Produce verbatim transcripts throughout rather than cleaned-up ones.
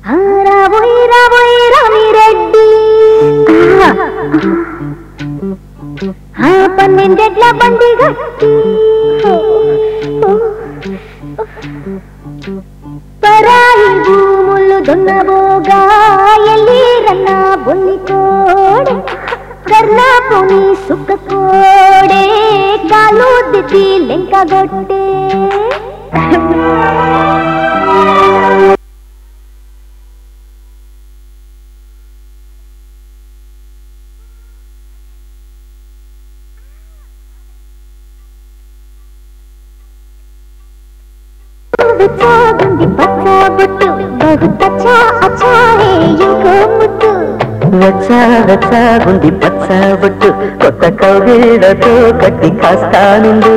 రాబోయ్ రాబోయ్ రామిరెడ్డి పన్నెండెడ్ల బండి గట్టి పరాయి భూములు దున్నబోగా ఎల్లిరన్న బొన్ని కోడే కర్ణా పొని సుక్క కోడే కాలు దితి లెంక గొట్టే గుండి పచ్చ బుట్టు बहुत अच्छा अच्छा है ఇంకో ముట్టు వచ్చా వచ్చా గుండి పచ్చ బుట్టు కొత్త కౌగిళ్ళతో కట్టి కాస్తానుండు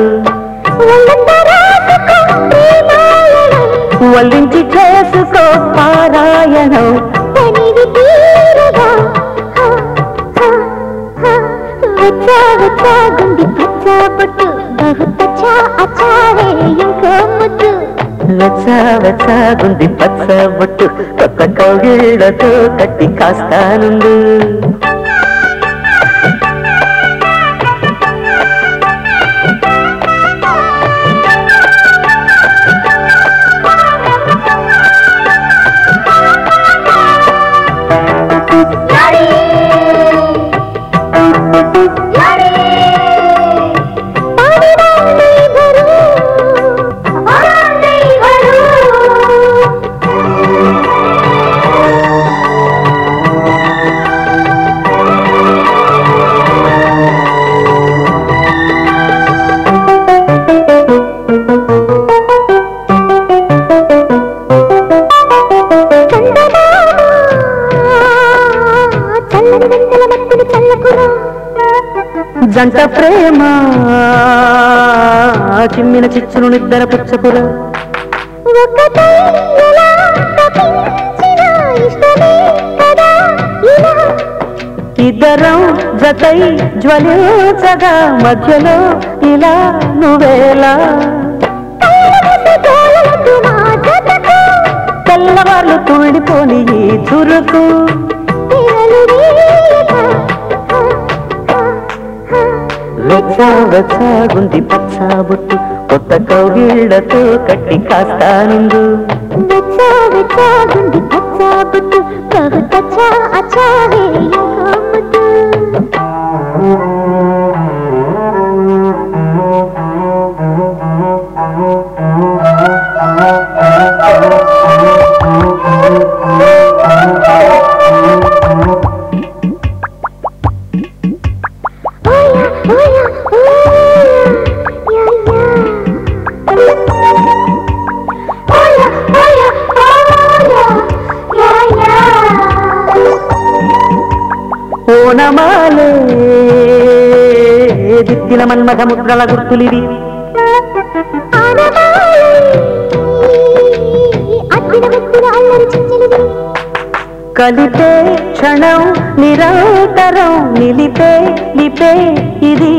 వల్లించి చేసుకో పారాయణం పనివి తీరగా వచ్చా వచ్చా గుండి పచ్చ బుట్టు बहुत अच्छा अच्छा है ఇంకో ముట్టు వచ్చా వచ్చా గుండి పచ్చ బొట్టు కొత్త కౌగిళ్ళతో కట్టి కాస్తానుండు జంట ప్రేమ చిమ్మిన చిచ్చును నిద్దర పుచ్చపుర ఇద్దరం జతై జ్వలించగా మధ్యలో ఇలా నువ్వేలా తెల్లవాళ్ళు తుళ్ళిపోని ఈ చురుకు వచ్చా వచ్చా గుండి పచ్చ బుట్టు కొత్త కౌగిళ్ళతో కట్టి కాస్తానుండు వచ్చా వచ్చా గుండి పచ్చ బుట్టు बहुत अच्छा अच्छा है ఇంకో ముట్టు ఓనమాలే దిత్తిన మన్మథ ముద్రల గుర్తులివి కలిపే క్షణం నిరంతరం నిలిపే లిపే ఇది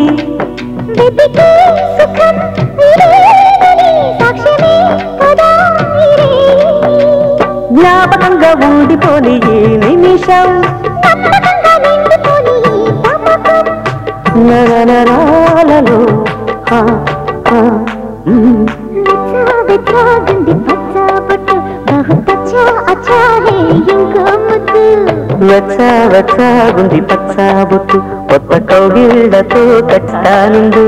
జ్ఞాపకంగా ఉండిపోని ఈ నిమిషం నరనరాలలో వచ్చా వచ్చా గుండి పచ్చ బొట్టు కొత్త కౌగిళ్ళతో కట్టానుండు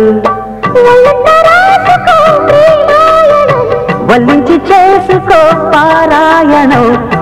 వల్లించి చేసుకో పారాయణం